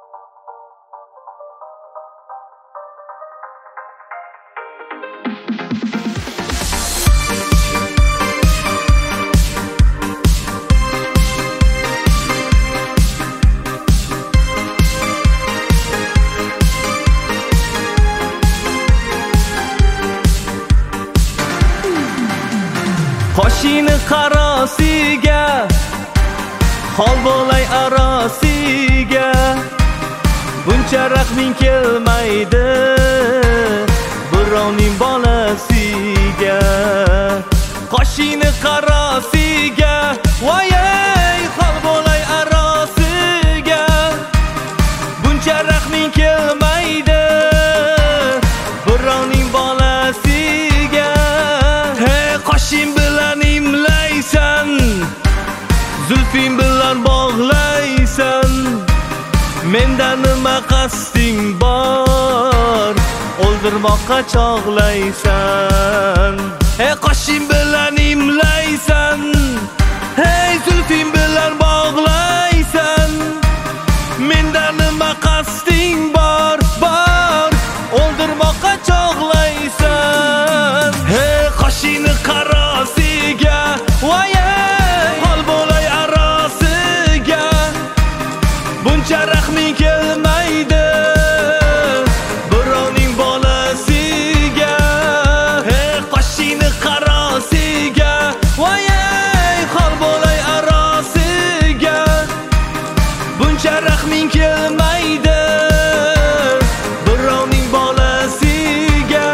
Qoshini qarosiga, holbolay arosiga, buncha rahming kelmaydi birovning bolasiga. Qoshini qarosiga, voyay holbolay arosiga, buncha rahming kelmaydi birovning bolasiga. Hey, qoshing bilan imlaysan, zulfing bilan bog'laysan, mendan nima qasding bor, o'ldirmoqqa chog'laysan. Hey, qoshing bilan imlaysan, hey, zulfing bilan bog'laysan, mendan nima qasding bor, o'ldirmoqqa chog'laysan. Hey, qoshini qarosiga, voyay holbolay arosiga, buncha rahming kelmaydi birovning bolasiga. Hey, qoshini qarosiga, voyay holbolay arosiga, buncha rahming kelmaydi birovning bolasiga.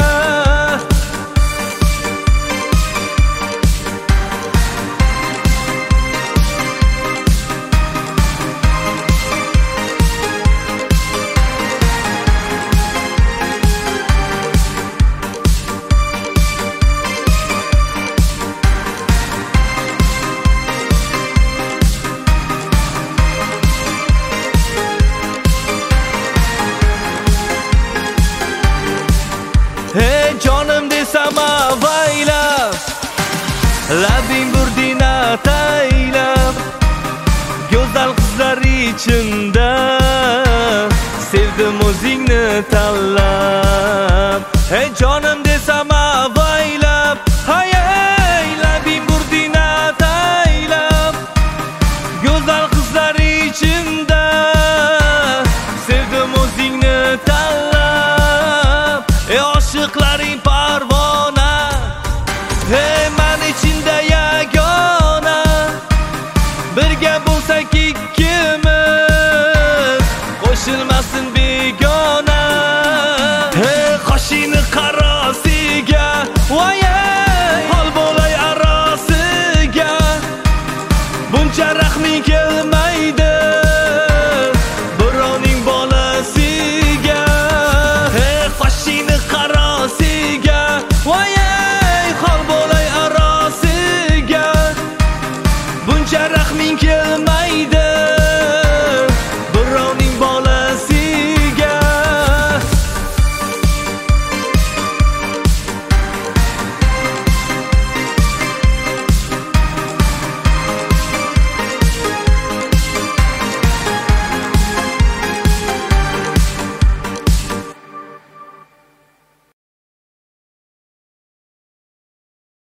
Hey, jonim desam avaylab, labing burding ataylab, go'zal qizlar ichimda sevdim o'zingni tanlab. Hey, jonim desam avaylab, hay labing burding ataylab, go'zal qizlar ichimda sevdim o'zingni tanlab. Ey, oshiqlaring parvona, hey, men ichimda yagona, birga bo'lsak ikkimiz, qo'shilmasin begona. Hey, qoshini qarosiga, voyay holbolay arosiga, buncha rahming kelmaydi birovning bolasiga. Hey, qoshini qarosiga, voyay holbolay arosiga, buncha rahming kelmaydi